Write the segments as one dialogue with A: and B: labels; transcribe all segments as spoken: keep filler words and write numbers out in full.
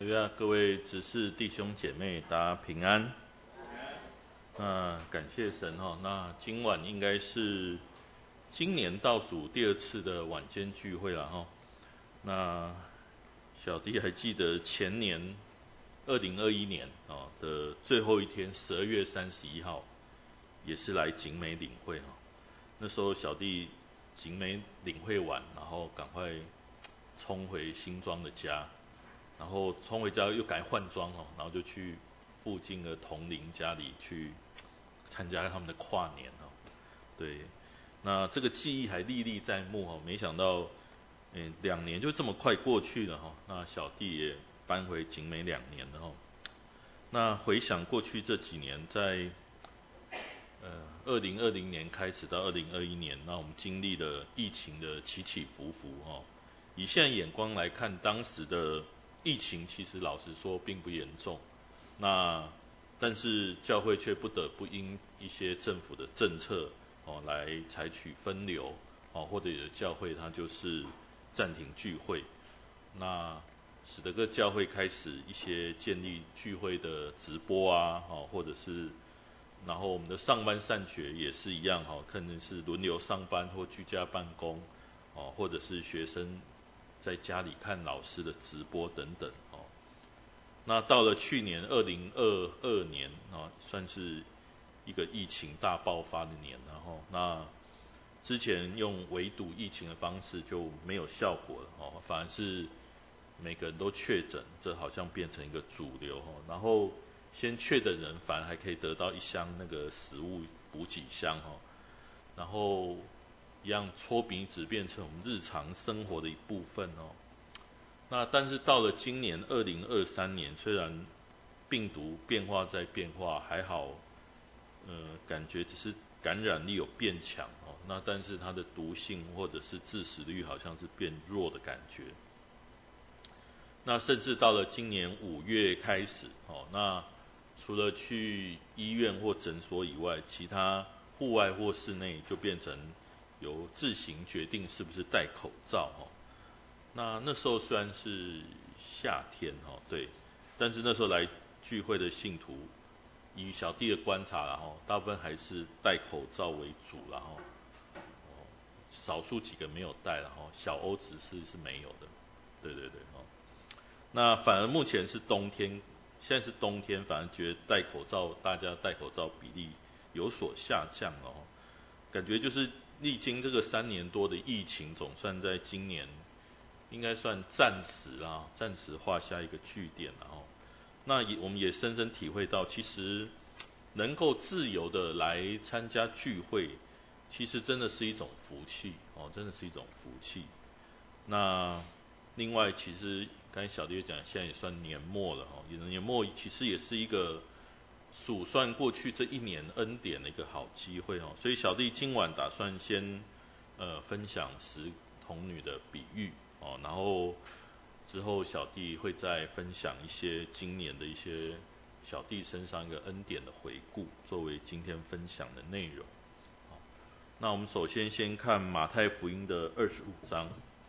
A: 主要各位执事弟兄姐妹，大家平安。那感谢神哈，那今晚应该是今年倒数第二次的晚间聚会了哈。那小弟还记得前年二零二一年啊的最后一天，十二月三十一号，也是来景美领会哈。那时候小弟景美领会完，然后赶快冲回新庄的家。然后冲回家又赶快换装哦，然后就去附近的同龄家里去参加他们的跨年哦。对，那这个记忆还历历在目哦。没想到，嗯，两年就这么快过去了哈。那小弟也搬回景美两年了哈。那回想过去这几年，在呃二零二零年开始到二零二一年，那我们经历了疫情的起起伏伏哦。以现在眼光来看，当时的疫情其实老实说并不严重，那但是教会却不得不因一些政府的政策哦来采取分流哦，或者有的教会它就是暂停聚会，那使得各教会开始一些建立聚会的直播啊，哦或者是然后我们的上班上学也是一样哈，可能是轮流上班或居家办公哦，或者是学生在家里看老师的直播等等哦。那到了去年二零二二年啊，算是一个疫情大爆发的年，然后那之前用围堵疫情的方式就没有效果了哦，反而是每个人都确诊，这好像变成一个主流哦。然后先确诊人反而还可以得到一箱那个食物补给箱哦，然后一样搓鼻子变成我们日常生活的一部分哦。那但是到了今年二零二三年，虽然病毒变化在变化，还好，呃，感觉只是感染力有变强哦，那但是它的毒性或者是致死率好像是变弱的感觉。那甚至到了今年五月开始哦，那除了去医院或诊所以外，其他户外或室内就变成由自行决定是不是戴口罩哦。那那时候虽然是夏天哦，对，但是那时候来聚会的信徒，以小弟的观察然后大部分还是戴口罩为主然后哦，少数几个没有戴然后小欧只是是没有的，对对对哦。那反而目前是冬天，现在是冬天，反而觉得戴口罩，大家戴口罩比例有所下降了哦。感觉就是历经这个三年多的疫情，总算在今年应该算暂时啊，暂时画下一个句点了哦。那也我们也深深体会到，其实能够自由的来参加聚会，其实真的是一种福气哦，真的是一种福气。那另外，其实刚才小弟讲，现在也算年末了哈，年末其实也是一个数算过去这一年恩典的一个好机会哦。所以小弟今晚打算先呃分享十童女的比喻哦，然后之后小弟会再分享一些今年的一些小弟身上一个恩典的回顾，作为今天分享的内容。好，那我们首先先看马太福音的二十五章。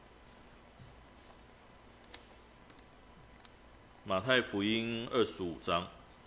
A: 马太福音二十五章，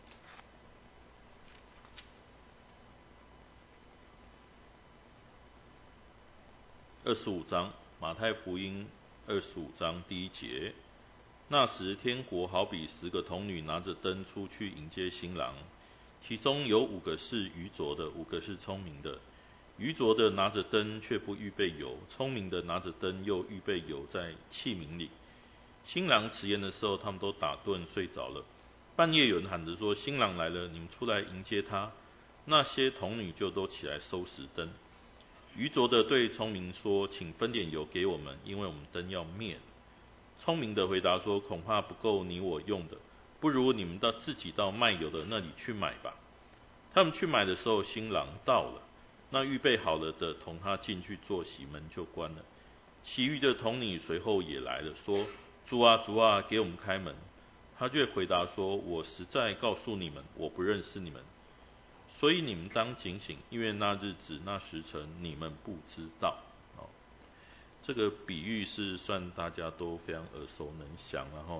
A: 二十五章，马太福音二十五章第一节。那时天国好比十个童女拿着灯出去迎接新郎，其中有五个是愚拙的，五个是聪明的。愚拙的拿着灯却不预备油，聪明的拿着灯又预备油在器皿里。新郎迟延的时候，他们都打盹睡着了。半夜有人喊着说：“新郎来了，你们出来迎接他。”那些童女就都起来收拾灯。愚拙的对聪明说：“请分点油给我们，因为我们灯要灭了。”聪明的回答说：“恐怕不够你我用的，不如你们到自己到卖油的那里去买吧。”他们去买的时候，新郎到了，那预备好了的同他进去坐席，门就关了。其余的童女随后也来了，说：“主啊，主啊，给我们开门。”他却回答说：“我实在告诉你们，我不认识你们，所以你们当警醒，因为那日子、那时辰你们不知道。”这个比喻是算大家都非常耳熟能详，然后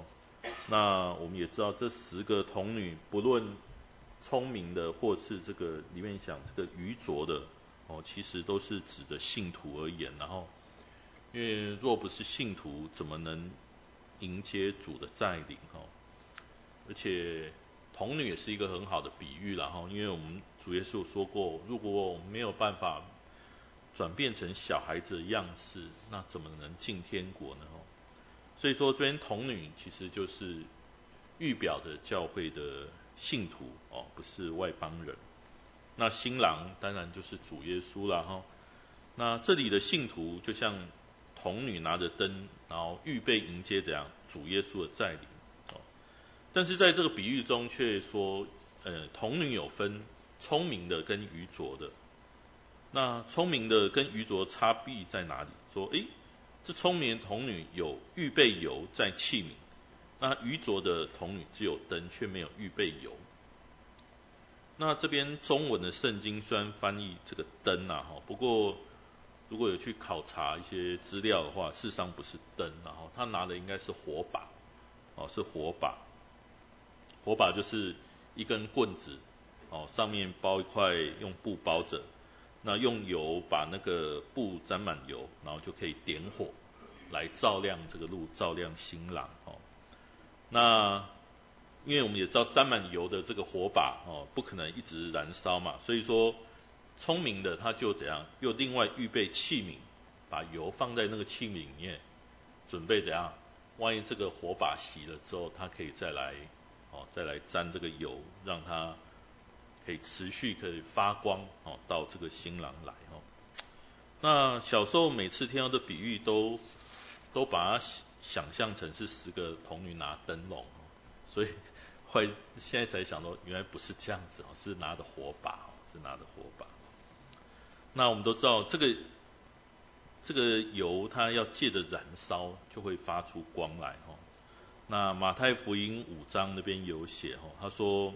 A: 那我们也知道这十个童女，不论聪明的或是这个里面讲这个愚拙的哦，其实都是指的信徒而言。然后，因为若不是信徒，怎么能迎接主的再临哦？而且童女也是一个很好的比喻啦哈，因为我们主耶稣说过，如果我们没有办法转变成小孩子的样式，那怎么能进天国呢？哦，所以说这边童女其实就是预表的教会的信徒哦，不是外邦人。那新郎当然就是主耶稣啦哈。那这里的信徒就像童女拿着灯，然后预备迎接怎样主耶稣的再临哦。但是在这个比喻中却说，呃，童女有分聪明的跟愚拙的。那聪明的跟愚拙的差别在哪里？说，诶，这聪明的童女有预备油在器皿，那愚拙的童女只有灯，却没有预备油。那这边中文的圣经虽然翻译这个灯啊，不过如果有去考察一些资料的话，事实上不是灯啊，他拿的应该是火把，哦，是火把。火把就是一根棍子，哦，上面包一块用布包着，那用油把那个布沾满油，然后就可以点火来照亮这个路，照亮新郎哦。那因为我们也知道沾满油的这个火把哦，不可能一直燃烧嘛，所以说聪明的他就怎样，又另外预备器皿，把油放在那个器皿里面，准备怎样，万一这个火把熄了之后，他可以再来哦，再来沾这个油，让它可以持续可以发光哦，到这个新郎来哦。那小时候每次听到这比喻都都把它想象成是十个童女拿灯笼，所以会现在才想到原来不是这样子哦，是拿着火把，是拿着火把。那我们都知道这个这个油它要借着燃烧就会发出光来哦。那马太福音五章那边有写哦，他说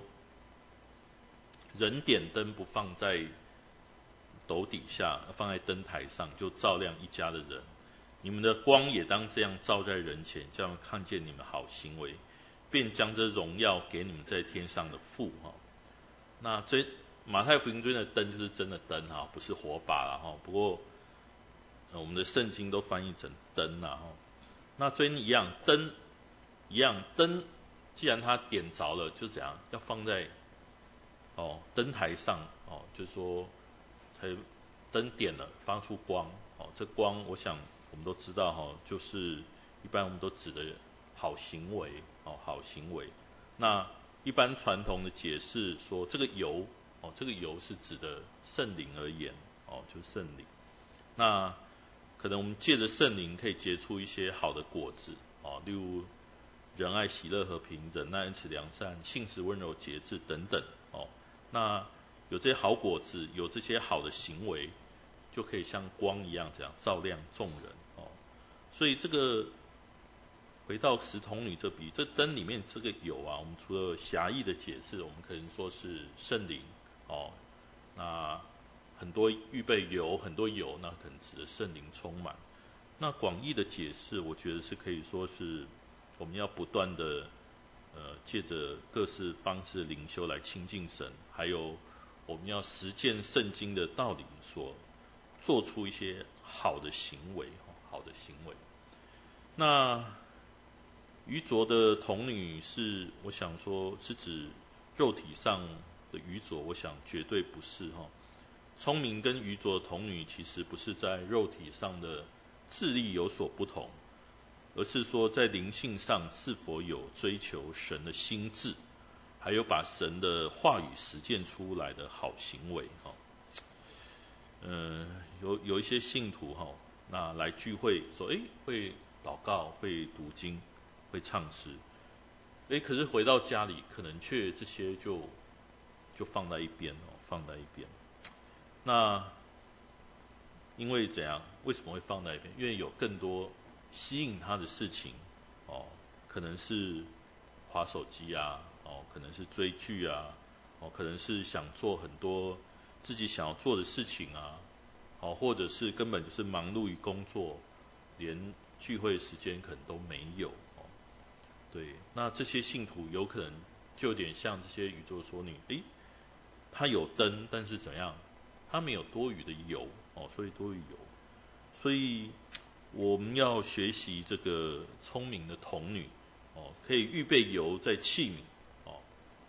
A: 人点灯不放在斗底下，放在灯台上，就照亮一家的人。你们的光也当这样照在人前，这样看见你们好行为，便将这荣耀给你们在天上的父哈。那这马太福音中的灯就是真的灯哈，不是火把啦哈。不过、呃、我们的圣经都翻译成灯啦哈。那这一样灯一样灯，既然它点着了，就怎样要放在哦灯台上哦，就是说才灯点了发出光哦，这光我想我们都知道哈、哦，就是一般我们都指的好行为哦，好行为。那一般传统的解释说，这个油哦，这个油是指的圣灵而言哦，就是圣灵。那可能我们借着圣灵可以结出一些好的果子哦，例如仁爱、喜乐、和平、忍耐、恩慈、良善、信实、温柔、节制等等哦。那有这些好果子，有这些好的行为，就可以像光一样这样照亮众人哦。所以这个回到十童女这笔，这灯里面这个油啊，我们除了狭义的解释，我们可能说是圣灵哦。那很多预备油，很多油，那可能指的圣灵充满。那广义的解释，我觉得是可以说是我们要不断的呃，借着各式方式的灵修来亲近神，还有我们要实践圣经的道理，所做出一些好的行为，好的行为。那愚拙的童女是，我想说是指肉体上的愚拙，我想绝对不是哈。聪明跟愚拙的童女其实不是在肉体上的智力有所不同，而是说在灵性上是否有追求神的心志，还有把神的话语实践出来的好行为哈。嗯、呃，有有一些信徒哈，那来聚会说，哎，会祷告，会读经，会唱诗，哎，可是回到家里，可能却这些就就放在一边哦，放在一边。那因为怎样？为什么会放在一边？因为有更多吸引他的事情哦，可能是滑手机啊，哦，可能是追剧啊，哦，可能是想做很多自己想要做的事情啊，哦，或者是根本就是忙碌于工作，连聚会时间可能都没有哦。 对，那这些信徒有可能就有点像这些宇宙说女，诶，他有灯，但是怎样？他没有多余的油哦，所以多余油，所以我们要学习这个聪明的童女哦，可以预备油在器皿哦，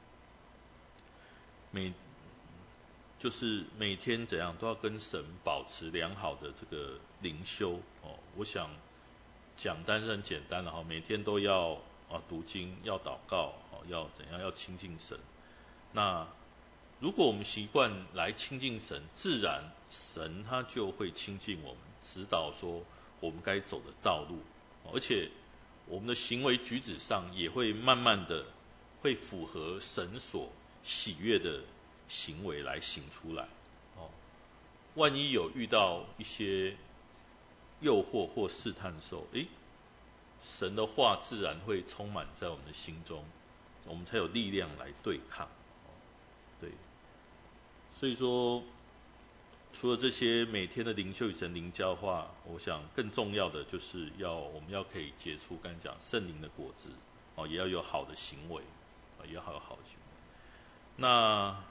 A: 每就是每天怎样都要跟神保持良好的这个灵修哦。我想讲单是很简单的哈，每天都要啊读经，要祷告哦，要怎样要亲近神。那如果我们习惯来亲近神，自然神他就会亲近我们，指导说我们该走的道路，而且我们的行为举止上也会慢慢的会符合神所喜悦的行为来行出来。哦，万一有遇到一些诱惑或试探的时候，诶，神的话自然会充满在我们的心中，我们才有力量来对抗。对，所以说，除了这些每天的灵修与神灵交的话，我想更重要的就是要我们要可以结出刚才讲圣灵的果子，哦，也要有好的行为，啊，也要有好的行为。那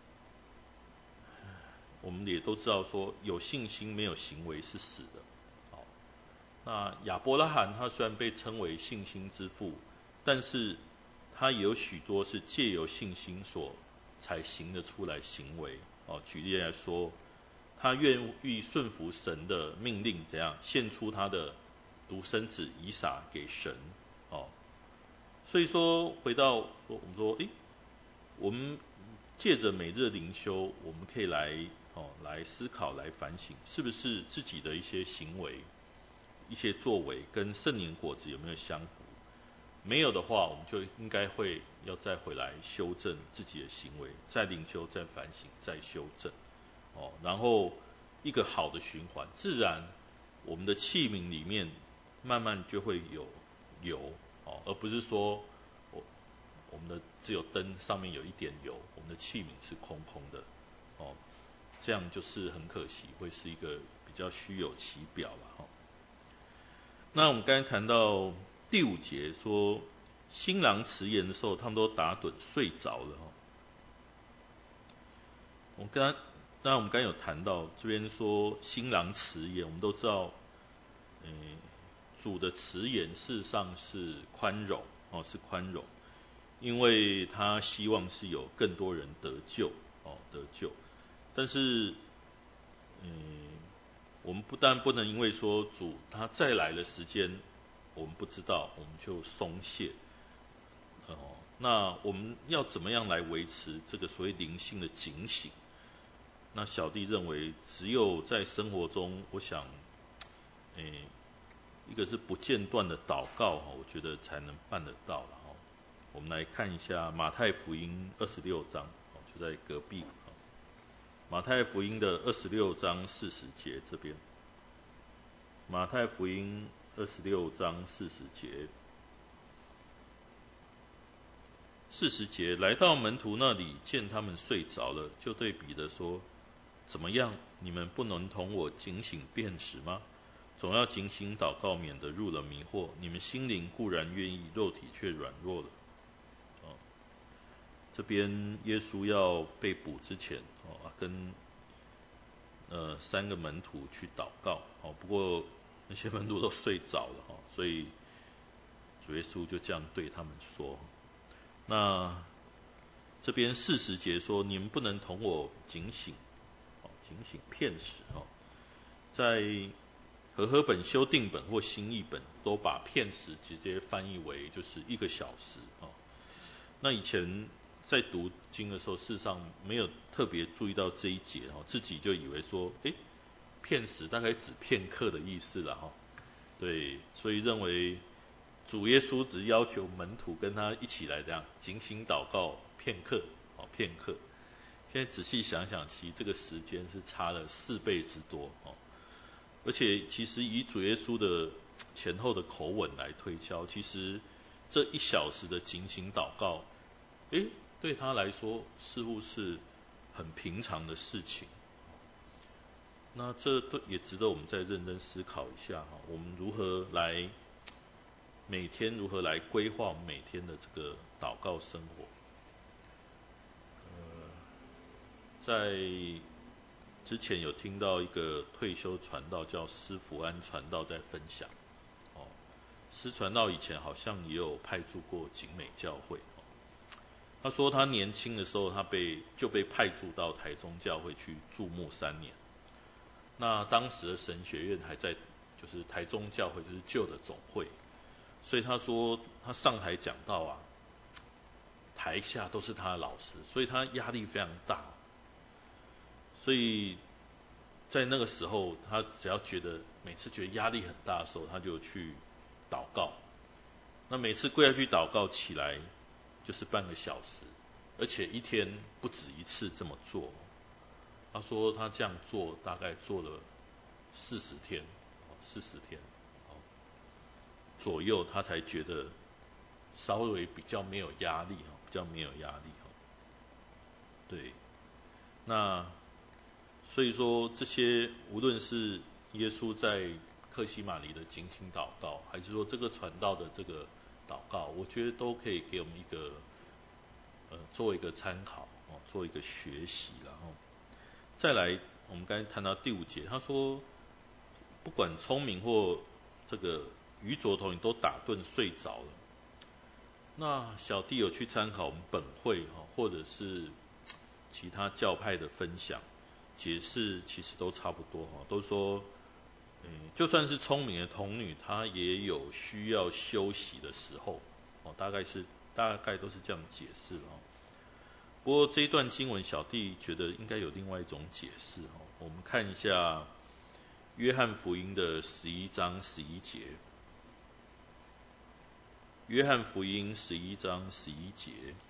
A: 我们也都知道说，有信心没有行为是死的。好，那亚伯拉罕他虽然被称为信心之父，但是他也有许多是借由信心所才行得出来行为。哦，举例来说，他愿意顺服神的命令，怎样献出他的独生子以撒给神。哦，所以说回到我们说，诶，我们借着每日灵修，我们可以来哦来思考、来反省，是不是自己的一些行为、一些作为跟圣灵果子有没有相符？没有的话，我们就应该会要再回来修正自己的行为，再灵修、再反省、再修正。哦，然后一个好的循环，自然我们的器皿里面慢慢就会有油哦，而不是说我我们的只有灯上面有一点油，我们的器皿是空空的哦，这样就是很可惜，会是一个比较虚有其表了哈。那我们刚才谈到第五节说，新郎迟延的时候，他们都打盹睡着了哈。我们刚那我们刚才有谈到这边说新郎迟延，我们都知道，诶，主的迟延事实上是宽容哦，是宽容，因为他希望是有更多人得救哦，得救。但是，嗯，我们不但不能因为说主他再来的时间我们不知道，我们就松懈哦。那我们要怎么样来维持这个所谓灵性的警醒？那小弟认为，只有在生活中，我想，诶，一个是不间断的祷告哈，我觉得才能办得到了哈。我们来看一下马太福音二十六章，就在隔壁。马太福音的二十六章四十节这边，马太福音二十六章四十节，四十节来到门徒那里，见他们睡着了，就对彼得说：怎么样？你们不能同我警醒辨识吗？总要警醒祷告，免得入了迷惑。你们心灵固然愿意，肉体却软弱了。哦，这边耶稣要被捕之前，哦，跟呃三个门徒去祷告。哦，不过那些门徒都睡着了，哦，所以主耶稣就这样对他们说。那这边四十节说：你们不能同我警醒。警醒片时哦，在和合本修订本或新译本都把片时直接翻译为就是一个小时哦。那以前在读经的时候，事实上没有特别注意到这一节哦，自己就以为说，诶，片时大概指片刻的意思了哈。对，所以认为主耶稣只要求门徒跟他一起来这样警醒祷告片刻哦，片刻。现在仔细想想，其实这个时间是差了四倍之多哦，而且其实以主耶稣的前后的口吻来推敲，其实这一小时的警醒祷告，诶，对他来说似乎是很平常的事情。那这都也值得我们再认真思考一下哈，我们如何来每天如何来规划我们每天的这个祷告生活。呃，在之前有听到一个退休传道叫施福安传道在分享，哦，施传道以前好像也有派驻过景美教会，哦，他说他年轻的时候他被就被派驻到台中教会去驻牧三年，那当时的神学院还在就是台中教会就是旧的总会，所以他说他上台讲道啊，台下都是他的老师，所以他压力非常大。所以在那个时候，他只要觉得每次觉得压力很大的时候，他就去祷告。那每次跪下去祷告起来就是半个小时，而且一天不止一次这么做。他说他这样做大概做了四十天，四十天左右，他才觉得稍微比较没有压力，比较没有压力。对，那所以说这些无论是耶稣在客西马尼的警醒祷告，还是说这个传道的这个祷告，我觉得都可以给我们一个呃做一个参考，哦，做一个学习。然后再来，我们刚才谈到第五节，他说不管聪明或这个愚拙童，你都打盹睡着了。那小弟有去参考我们本会或者是其他教派的分享，解释其实都差不多，都说嗯，就算是聪明的童女，她也有需要休息的时候，大概是大概都是这样解释。不过这一段经文，小弟觉得应该有另外一种解释。我们看一下约翰福音的十一章十一节。约翰福音十一章十一节，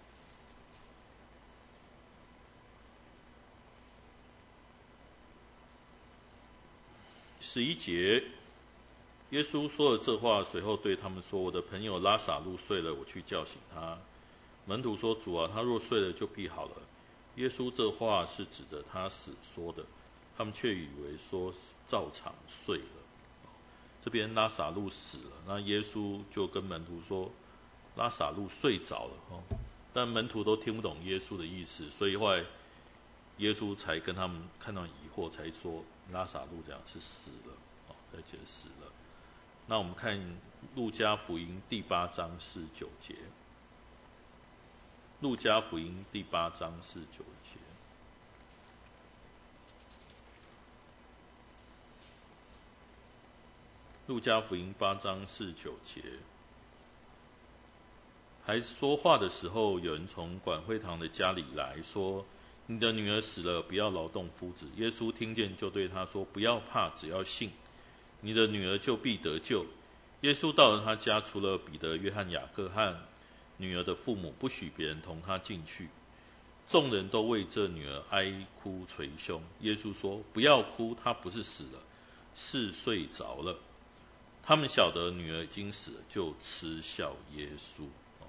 A: 十一节，耶稣说了这话，随后对他们说：“我的朋友拉撒路睡了，我去叫醒他。”门徒说：“主啊，他若睡了，就必好了。”耶稣这话是指着他死说的，他们却以为说照常睡了。这边拉撒路死了，那耶稣就跟门徒说拉撒路睡着了，但门徒都听不懂耶稣的意思，所以后来耶稣才跟他们看到疑惑，才说拉撒路这样是死了，才解释了。那我们看路加福音第八章四十九节，路加福音第八章四十九节。路加福音八章四十九节，还说话的时候，有人从管会堂的家里来说：“你的女儿死了，不要劳动夫子。”耶稣听见，就对他说：“不要怕，只要信，你的女儿就必得救。”耶稣到了他家，除了彼得、约翰、雅各和女儿的父母，不许别人同他进去。众人都为这女儿哀哭捶胸。耶稣说：“不要哭，她不是死了，是睡着了。”他们晓得女儿已经死了，就嗤笑耶稣。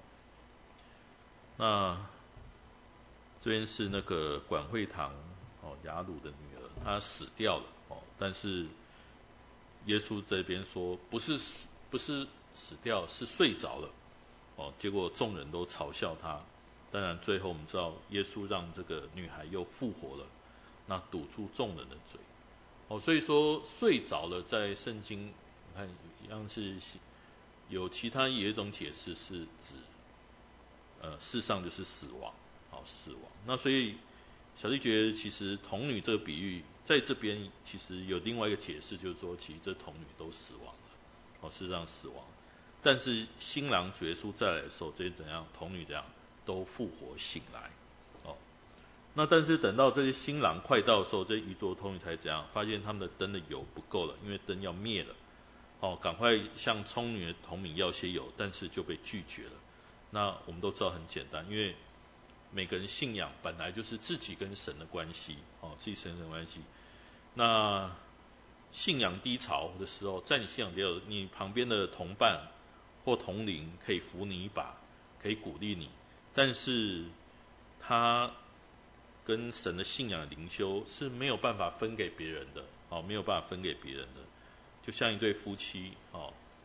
A: 那这边是那个管会堂雅鲁的女儿，她死掉了，但是耶稣这边说不是不是死掉，是睡着了。结果众人都嘲笑他。当然最后我们知道耶稣让这个女孩又复活了，那堵住众人的嘴。所以说睡着了在圣经你看一样是有其他有一种解释是指呃世上就是死亡，好死亡。那所以小弟觉得其实童女这个比喻在这边其实有另外一个解释，就是说其实这童女都死亡了，哦事实上死亡，但是新郎主耶稣再来的时候，这些怎样童女怎样都复活醒来。哦，那但是等到这些新郎快到的时候，这愚拙童女才怎样发现他们的灯的油不够了，因为灯要灭了。哦，赶快向聪女的童女要些油，但是就被拒绝了。那我们都知道很简单，因为每个人信仰本来就是自己跟神的关系，哦，自己神的关系。那信仰低潮的时候，在你信仰低潮，你旁边的同伴或同龄可以扶你一把，可以鼓励你，但是他跟神的信仰的灵修是没有办法分给别人的，哦，没有办法分给别人的。就像一对夫妻，哦，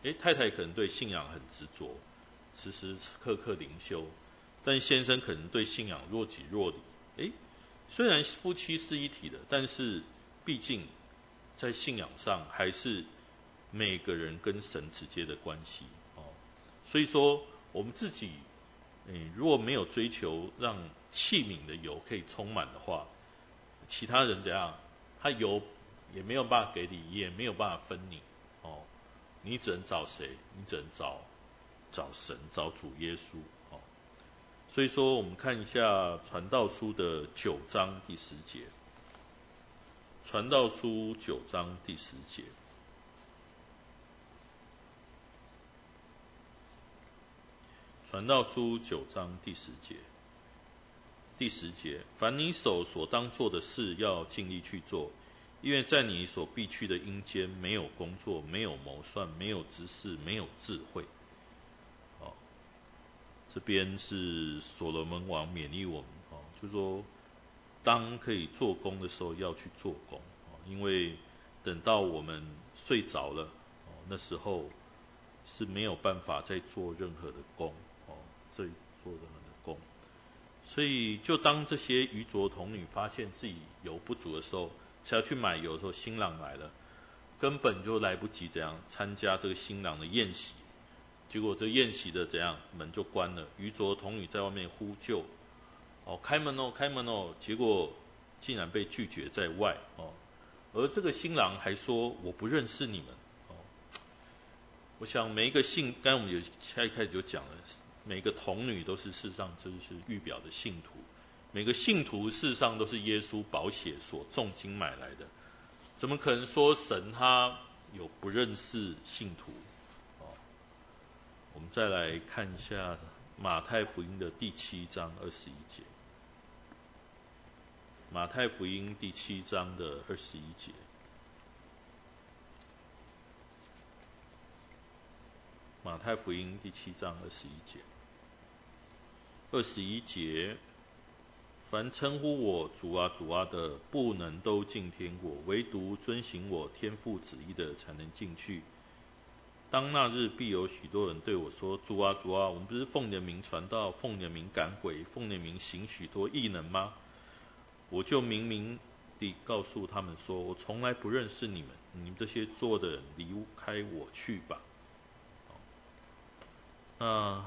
A: 诶，太太可能对信仰很执着，时时刻刻灵修，但先生可能对信仰若即若离。诶，虽然夫妻是一体的，但是毕竟在信仰上还是每个人跟神之间的关系哦。所以说，我们自己，诶，如果没有追求让器皿的油可以充满的话，其他人怎样，他油也没有办法给你，也没有办法分你哦。你只能找谁？你只能找找神，找主耶稣哦。所以说，我们看一下传道书的九章第十节。传道书九章第十节。传道书九章第十节。第十节，凡你手所当做的事，要尽力去做，因为在你所必去的阴间，没有工作，没有谋算，没有知识，没有智慧。哦，这边是所罗门王勉励我们，哦，就是说，当可以做工的时候，要去做工，哦，因为等到我们睡着了，哦，那时候是没有办法再做任何的工，哦，再做任何的工。所以，就当这些愚拙童女发现自己油不足的时候，才要去买油的时候，新郎来了，根本就来不及怎样参加这个新郎的宴席。结果这宴席的怎样门就关了，愚拙童女在外面呼救，哦，开门哦，开门哦，结果竟然被拒绝在外哦。而这个新郎还说我不认识你们哦。我想每一个信，刚才我们有一开始就讲了。每个童女都是世上真是预表的信徒，每个信徒世上都是耶稣宝血所重金买来的，怎么可能说神他有不认识信徒？哦，我们再来看一下马太福音的第七章二十一节。马太福音第七章的二十一节。马太福音第七章二十一节。二十一节，凡称呼我主啊主啊的，不能都进天国，唯独遵行我天父旨意的，才能进去。当那日，必有许多人对我说：主啊主啊，我们不是奉你的名传道，奉你的名赶鬼，奉你的名行许多异能吗？我就明明地告诉他们说：我从来不认识你们，你们这些做的人，离开我去吧。那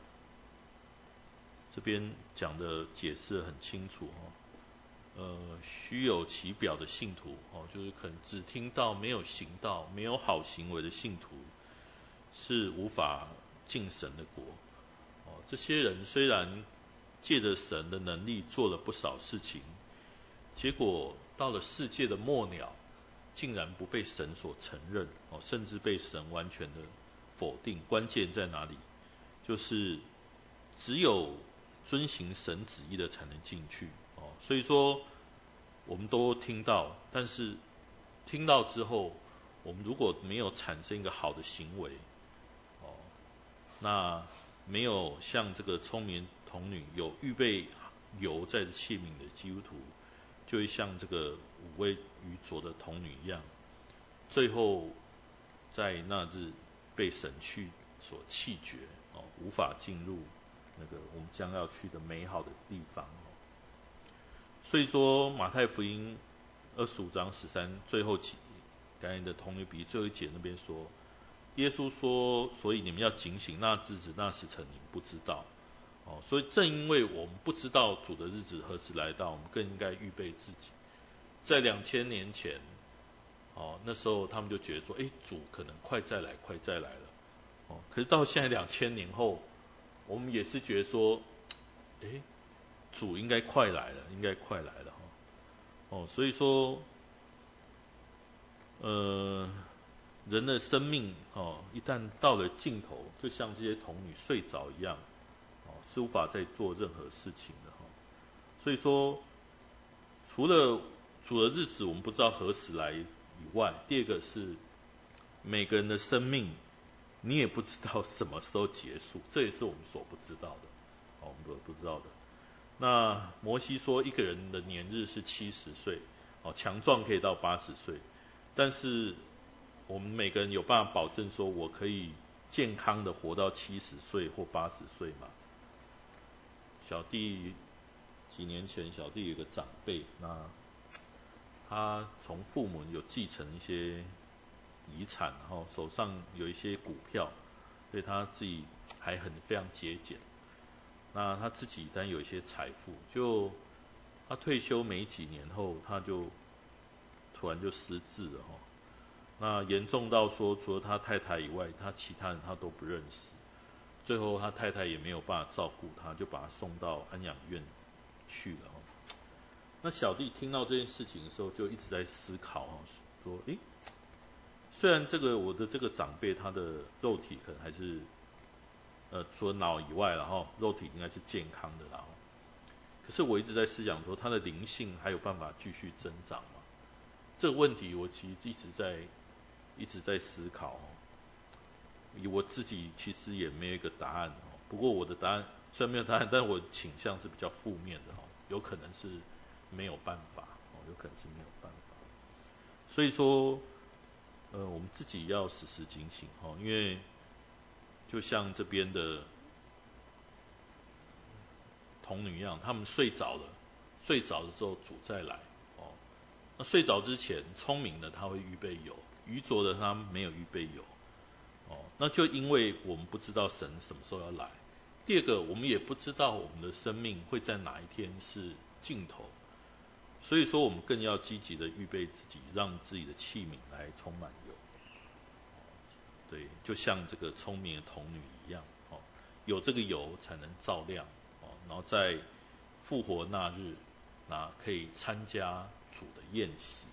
A: 这边讲的解释很清楚哦，呃，虚有其表的信徒哦，就是可能只听到没有行道、没有好行为的信徒，是无法进神的国哦。这些人虽然借着神的能力做了不少事情，结果到了世界的末了，竟然不被神所承认哦，甚至被神完全的否定。关键在哪里？就是只有遵行神旨意的才能进去哦。所以说，我们都听到，但是听到之后，我们如果没有产生一个好的行为哦，那没有像这个聪明童女有预备油在器皿的基督徒，就会像这个五位愚拙的童女一样，最后在那日被神去所弃绝哦，无法进入那个我们将要去的美好的地方哦。所以说马太福音二十五章十三最后几刚才的童女比最后一节那边说，耶稣说，所以你们要警醒，那日子那时辰你们不知道哦。所以正因为我们不知道主的日子何时来到，我们更应该预备自己。在两千年前哦，那时候他们就觉得说，哎，主可能快再来，快再来了哦。可是到现在两千年后，我们也是觉得说，哎，主应该快来了，应该快来了哈。哦，所以说，呃，人的生命哦，一旦到了尽头，就像这些童女睡着一样，哦，是无法再做任何事情的哈。所以说，除了主的日子我们不知道何时来以外，第二个是每个人的生命，你也不知道什么时候结束，这也是我们所不知道的，哦，我们所不知道的。那摩西说，一个人的年日是七十岁，哦，强壮可以到八十岁，但是我们每个人有办法保证说我可以健康的活到七十岁或八十岁吗？小弟几年前，小弟有个长辈，那他从父母有继承一些遗产，然后手上有一些股票，所以他自己还很非常节俭。那他自己当然有一些财富，就他退休没几年后，他就突然就失智了哈。那严重到说，除了他太太以外，他其他人他都不认识。最后他太太也没有办法照顾他，就把他送到安养院去了哈。那小弟听到这件事情的时候，就一直在思考哈，说，诶，虽然这个我的这个长辈他的肉体可能还是，呃，除了脑以外，然后肉体应该是健康的啦。可是我一直在思想说，他的灵性还有办法继续增长吗？这个问题我其实一直在一直在思考哦。我自己其实也没有一个答案哦。不过我的答案虽然没有答案，但我倾向是比较负面的哦，有可能是没有办法哦，有可能是没有办法。所以说，呃，我们自己要时时警醒哦，因为就像这边的童女一样，他们睡着了，睡着了之后主再来哦。那睡着之前，聪明的他会预备油，愚拙的他没有预备油哦。那就因为我们不知道神什么时候要来，第二个我们也不知道我们的生命会在哪一天是尽头，所以说我们更要积极的预备自己，让自己的器皿来充满油。对，就像这个聪明的童女一样哦，有这个油才能照亮哦，然后在复活那日，那可以参加主的宴席。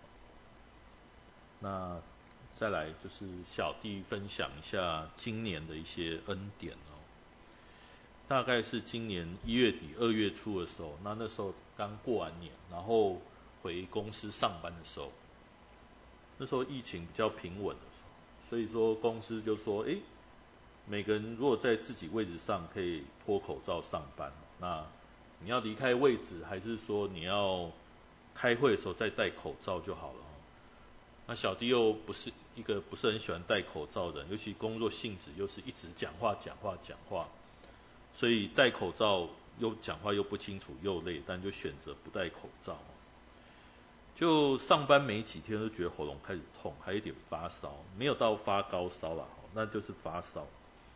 A: 那再来就是小弟分享一下今年的一些恩典哦。大概是今年一月底二月初的时候，那那时候刚过完年，然后回公司上班的时候，那时候疫情比较平稳的时候，所以说公司就说，诶，每个人如果在自己位置上可以脱口罩上班，那你要离开位置，还是说你要开会的时候再戴口罩就好了。那小弟又不是一个不是很喜欢戴口罩的人，尤其工作性质又是一直讲话讲话讲话，所以戴口罩又讲话又不清楚又累，但就选择不戴口罩。就上班没几天就觉得喉咙开始痛，还有点发烧，没有到发高烧啦，那就是发烧。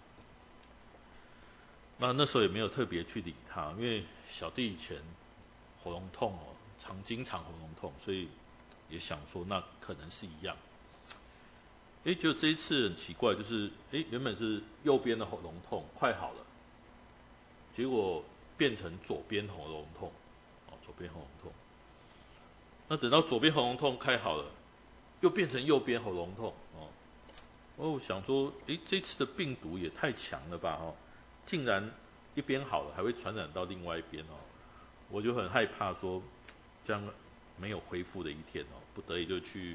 A: 那那时候也没有特别去理他，因为小弟以前喉咙痛哦，常经常喉咙痛，所以也想说那可能是一样。诶，就这一次很奇怪，就是诶原本是右边的喉咙痛快好了，结果变成左边喉咙痛，哦，左边喉咙痛。那等到左边喉咙痛开好了，又变成右边喉咙痛哦。我想说，诶，这次的病毒也太强了吧哦，竟然一边好了还会传染到另外一边哦，我就很害怕说这样没有恢复的一天哦，不得已就去，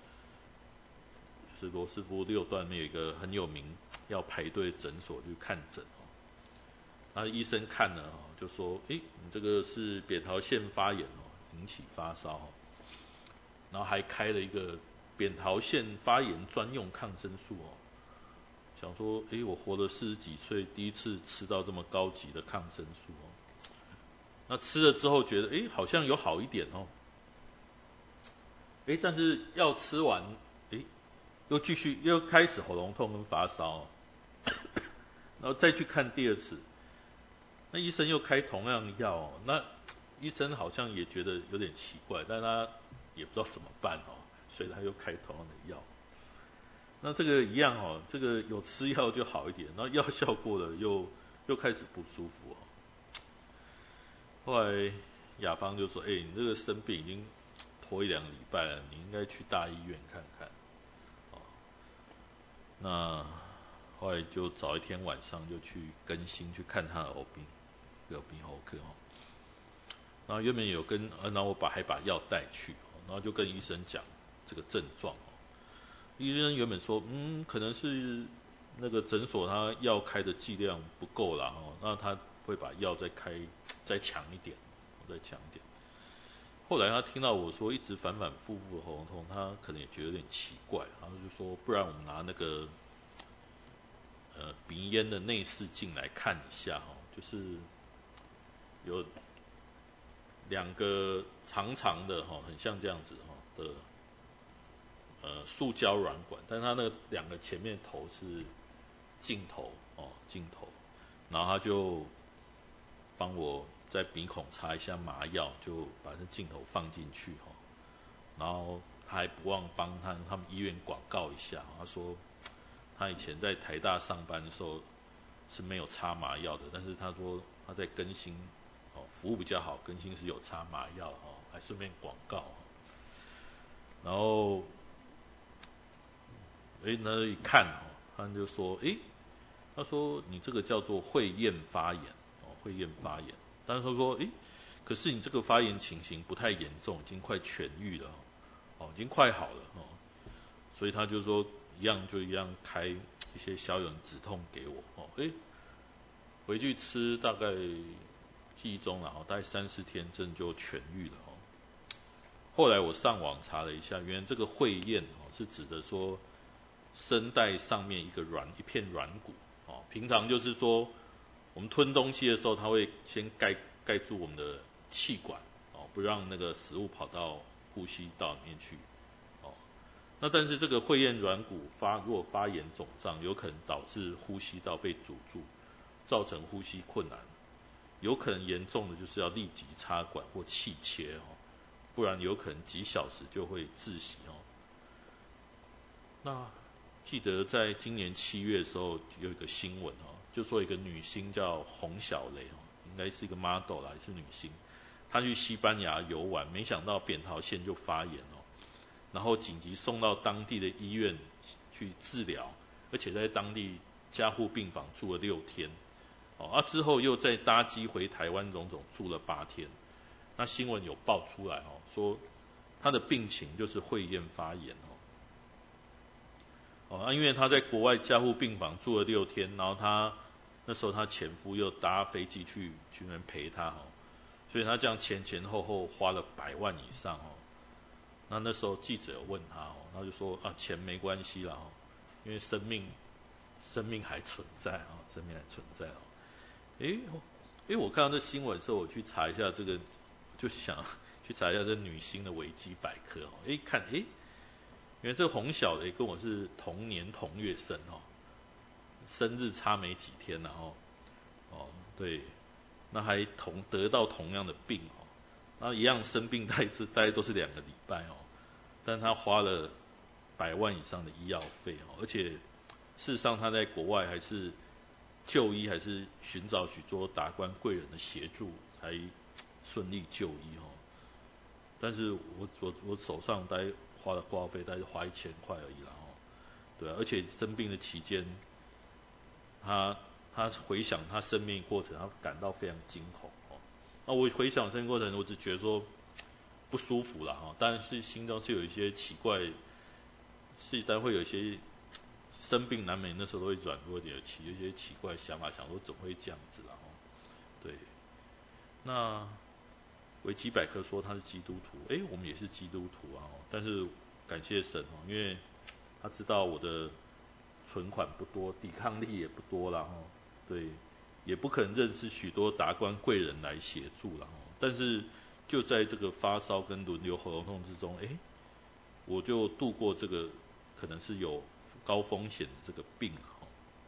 A: 就是罗斯福六段那有一个很有名要排队诊所去看诊哦。那医生看了哦，就说，诶，你这个是扁桃腺发炎哦，引起发烧哦，然后还开了一个扁桃腺发炎专用抗生素哦。想说，诶，我活了四十几岁，第一次吃到这么高级的抗生素哦。那吃了之后觉得，诶，好像有好一点哦。诶，但是药吃完，诶，又继续又开始喉咙痛跟发烧哦，然后再去看第二次，那医生又开同样的药哦。那医生好像也觉得有点奇怪，但他也不知道怎么办哦，所以他又开同样的药。那这个一样哦，这个有吃药就好一点，然后药效过了又又开始不舒服哦。后来雅芳就说：“哎、欸，你这个生病已经拖一两个礼拜了，你应该去大医院看看。”哦，那后来就早一天晚上就去更新去看他的耳鼻耳鼻喉科哦。然后原本有跟，然后我把还把药带去，然后就跟医生讲这个症状哦。医生原本说，嗯，可能是那个诊所他药开的剂量不够啦哦，那他会把药再开再强一点，再强一点。 后来他听到我说一直反反复复的喉咙痛，他可能也觉得有点奇怪，然后就说不然我们拿那个呃鼻咽的内视镜来看一下哈，就是有两个长长的哈，很像这样子哈的呃塑胶软管，但是它那个两个前面头是镜头哦镜头，然后他就帮我在鼻孔插一下麻药，就把这镜头放进去哈，然后他还不忘帮他他们医院广告一下，他说他以前在台大上班的时候是没有插麻药的，但是他说他在更新哦服务比较好，更新是有插麻药哦，还顺便广告，然后哎那一看哦，他就说哎，他说你这个叫做会厌发炎哦，会厌发炎，但是他说哎，可是你这个发炎情形不太严重，已经快痊愈了哦，已经快好了哦，所以他就说一样就一样开一些消炎止痛给我哦，哎，回去吃大概记忆中然后大概三四天真的就痊愈了哦。后来我上网查了一下，原来这个会厌哦是指的说声带上面一个软一片软骨哦，平常就是说我们吞东西的时候，它会先盖盖住我们的气管哦，不让那个食物跑到呼吸道里面去哦。那但是这个会厌软骨发如果发炎肿胀，有可能导致呼吸道被阻住，造成呼吸困难，有可能严重的就是要立即插管或气切哦，不然有可能几小时就会窒息哦。那记得在今年七月的时候有一个新闻哦，就说一个女星叫洪小雷哦，应该是一个 model 啦，也是女星，她去西班牙游玩，没想到扁桃腺就发炎哦，然后紧急送到当地的医院去治疗，而且在当地加护病房住了六天哦，啊之后又再搭机回台湾种种住了八天。那新闻有爆出来哦，说她的病情就是会厌发炎哦。哦，啊、因为她在国外加护病房住了六天，然后她那时候她前夫又搭飞机去去那边陪她哦，所以她这样前前后后花了百万以上哦。那那时候记者有问她哦，她就说啊钱没关系啦哦，因为生命生命还存在哦，生命还存在哦。诶诶，我看到这新闻的时候，我去查一下这个，就想去查一下这女星的维基百科哦。诶，看诶，原来这个洪小雷跟我是同年同月生哦，生日差没几天然后哦对，那还同得到同样的病哦，那一样生病大概大概都是两个礼拜哦，但他花了百万以上的医药费哦，而且事实上他在国外还是就医，还是寻找许多达官贵人的协助才顺利就医哦。但是我我我手上大概花的挂号费大概花一千块而已啦哦，对啊，而且生病的期间，他他回想他生命过程，他感到非常惊恐哦。那我回想生命过程，我只觉得说不舒服啦哈，但是心中是有一些奇怪，是但会有一些生病难免那时候都会软弱一点，起有一些奇怪的想法，想说怎么会这样子啦哦，对，那维基百科说他是基督徒，诶，我们也是基督徒啊，但是感谢神哦，因为他知道我的存款不多，抵抗力也不多啦哦，对，也不可能认识许多达官贵人来协助啦哦，但是就在这个发烧跟轮流喉咙痛之中，诶，我就度过这个可能是有高风险的这个病哦。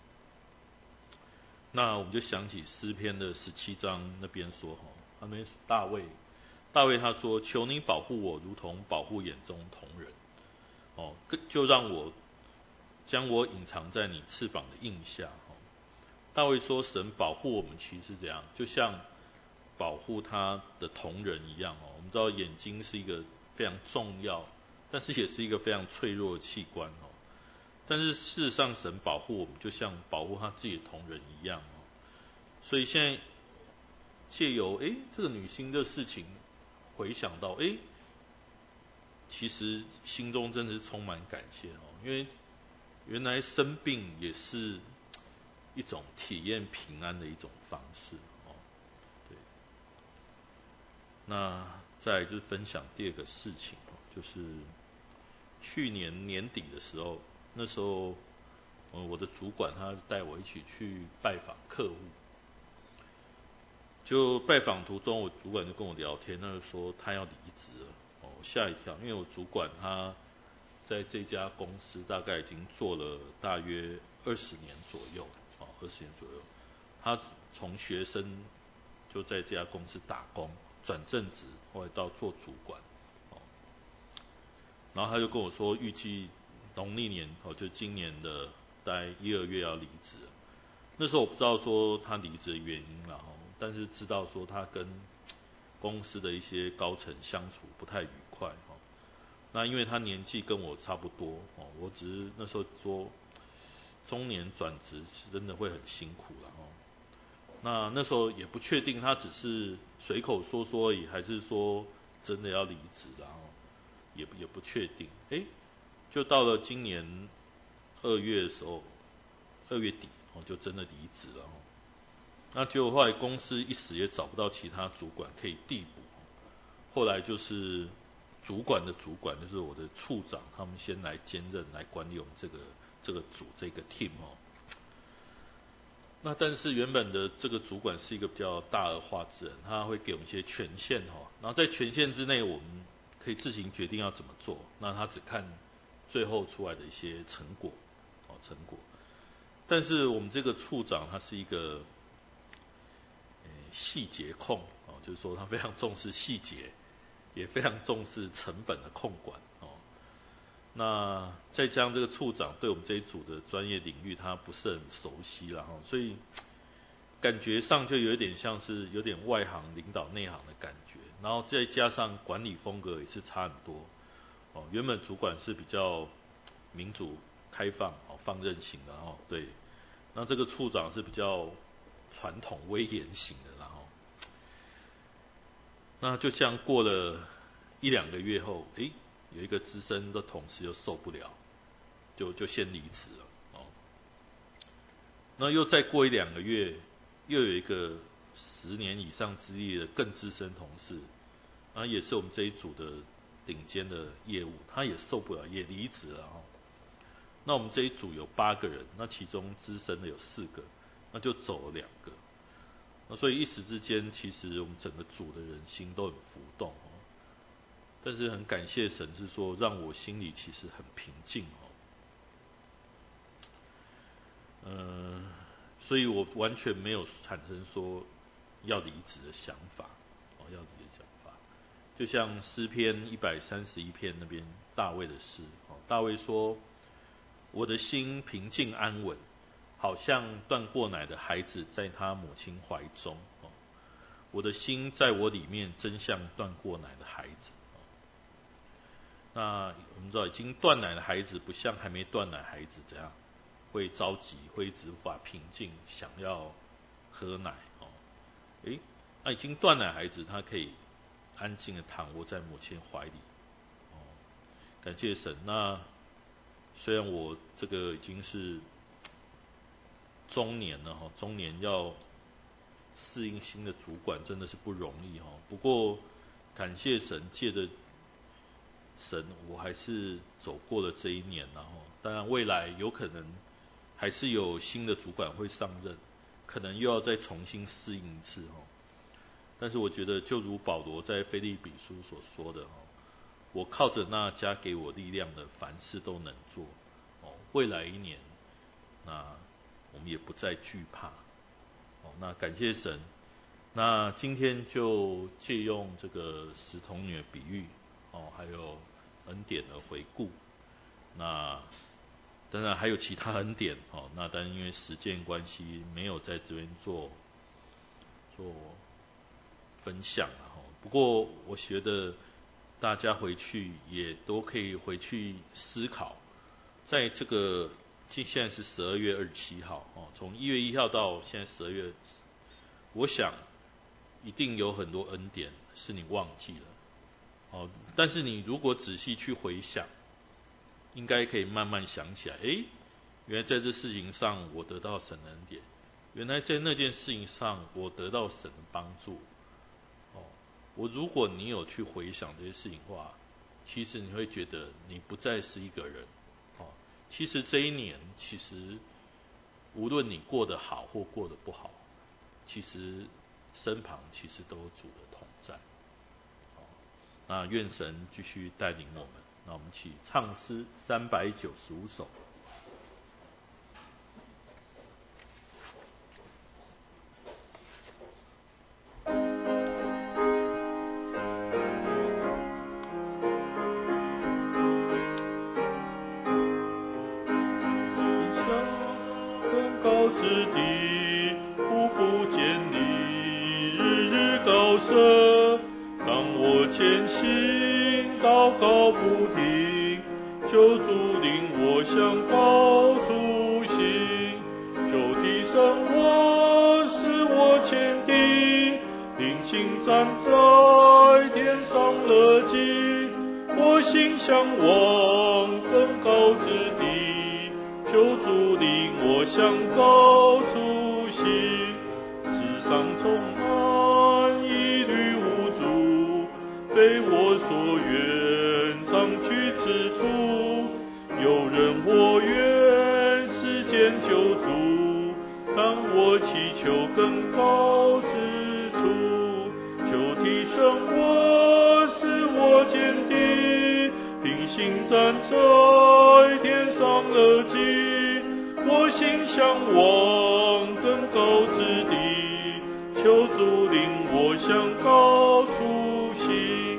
A: 那我们就想起诗篇的十七章那边说哈，他们大卫，大卫他说：求你保护我，如同保护眼中瞳人。哦，就让我将我隐藏在你翅膀的印下。哦，大卫说，神保护我们，其实这样，就像保护他的瞳人一样哦。我们知道眼睛是一个非常重要，但是也是一个非常脆弱的器官哦。但是事实上，神保护我们，就像保护他自己的瞳人一样哦。所以现在借由诶这个女星的事情，回想到诶，其实心中真的是充满感谢哦，因为原来生病也是一种体验平安的一种方式哦。对，那再来就是分享第二个事情，就是去年年底的时候，那时候呃我的主管他带我一起去拜访客户，就拜访途中，我主管就跟我聊天，他就说他要离职了，哦，吓一跳，因为我主管他在这家公司大概已经做了大约二十年左右，哦，二十年左右，他从学生就在这家公司打工，转正职，后来到做主管，哦，然后他就跟我说，预计农历年，哦，就今年的大概一二月要离职了。那时候我不知道说他离职的原因啦，哦，但是知道说他跟公司的一些高层相处不太愉快，哦，那因为他年纪跟我差不多，哦，我只是那时候说中年转职真的会很辛苦啦，哦，那那时候也不确定他只是随口说说而已，还是说真的要离职啦，哦，也也不确定。诶，就到了今年二月的时候，二月底，哦，就真的离职了，哦，那结果后来公司一时也找不到其他主管可以递补，后来就是主管的主管，就是我的处长，他们先来兼任来管理我们这个这个组这个 team 哦。那但是原本的这个主管是一个比较大而化之人，他会给我们一些权限哦，然后在权限之内我们可以自行决定要怎么做，那他只看最后出来的一些成果，哦，成果。但是我们这个处长他是一个细节控，哦，就是说他非常重视细节，也非常重视成本的控管，哦。那再加上这个处长对我们这一组的专业领域他不是很熟悉啦，哦，所以感觉上就有点像是有点外行领导内行的感觉，然后再加上管理风格也是差很多，哦，原本主管是比较民主开放，哦，放任型的，哦，对，那这个处长是比较传统威严型的，然后，那就这样过了一两个月后，诶，有一个资深的同事又受不了，就就先离职了，哦，那又再过一两个月，又有一个十年以上资历的更资深同事，啊，也是我们这一组的顶尖的业务，他也受不了，也离职了，哦。那我们这一组有八个人，那其中资深的有四个，那就走了两个。那所以一时之间，其实我们整个组的人心都很浮动，哦。但是很感谢神，是说让我心里其实很平静，哦。嗯，所以我完全没有产生说要离职的想法，哦，要离职的想法。就像诗篇一百三十一篇那边大卫的诗，哦，大卫说：“我的心平静安稳，好像断过奶的孩子在他母亲怀中，哦，我的心在我里面，真像断过奶的孩子。”哦，那我们知道，已经断奶的孩子不像还没断奶孩子怎样会着急，会一直无法平静，想要喝奶，哦，诶，那已经断奶孩子他可以安静的躺卧在母亲怀里，哦，感谢神。那虽然我这个已经是中年了，哈，中年要适应新的主管真的是不容易，哈。不过感谢神，借着神，我还是走过了这一年，然后当然未来有可能还是有新的主管会上任，可能又要再重新适应一次，哈。但是我觉得，就如保罗在腓立比书所说的，哈，我靠着那加给我力量的，凡事都能做。哦，未来一年，那我们也不再惧怕。哦，那感谢神。那今天就借用这个十童女的比喻，哦，还有恩典的回顾。那当然还有其他恩典，哦，那但因为时间关系，没有在这边做做分享，哦。不过我觉得大家回去也都可以回去思考，在这个现在是十二月二十七号，哦，从一月一号到现在十二月，我想一定有很多恩典是你忘记了，哦，但是你如果仔细去回想，应该可以慢慢想起来，诶，原来在这事情上我得到神的恩典，原来在那件事情上我得到神的帮助，哦， 我如果你有去回想这些事情的话，其实你会觉得你不再是一个人。哦，其实这一年，其实无论你过得好或过得不好，其实身旁其实都有主的同在。哦，那愿神继续带领我们。那我们一起唱诗三百九十五首。之地，步步坚立，日日高升。当我前行，祷告不停，求主领我向高处行。求提升我，使我坚定，定睛站在天上乐境。我心向往更高之地，求主领我向高处行。世上充满疑虑无助，非我所愿，常去此处。有人或愿世间救主，但我祈求更高之处。求提升我，使我坚定，定心站在天上乐境。我心向往更高之地，求主领我向高处行。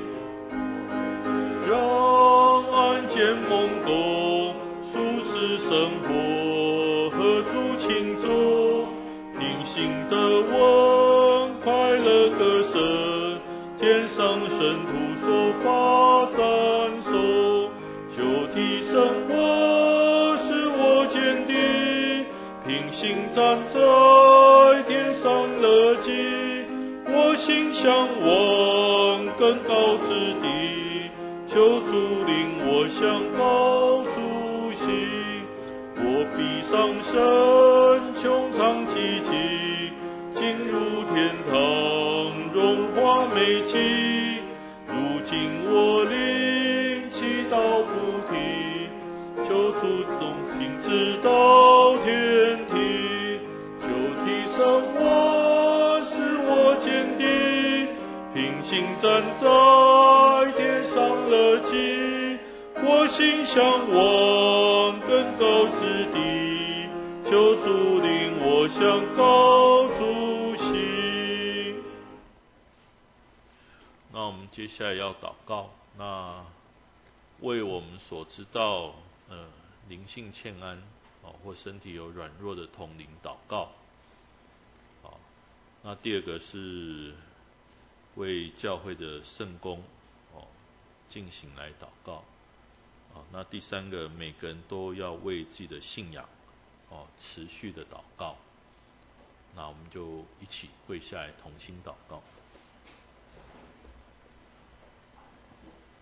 A: 让暗间懵懂，舒适生活和主情中，平心的问，快乐歌声，天上圣徒所发赞颂。求提升我，使我坚定，平心站在天上乐境。我心向往更高之地，求主领我向高处行。我闭上身，穹苍寂静，进入天堂，荣华美景。如今我灵祈祷不停，求主众心直到天庭。求提升我，使我坚定，平心站在天上乐境。我心向往更高之地，求主领我向高处行。那我们接下来要祷告，那为我们所知道呃灵性欠安哦，或身体有软弱的同灵祷告。好，那第二个是为教会的圣工哦进行来祷告。哦，那第三个，每个人都要为自己的信仰哦持续的祷告。那我们就一起跪下来同心祷告。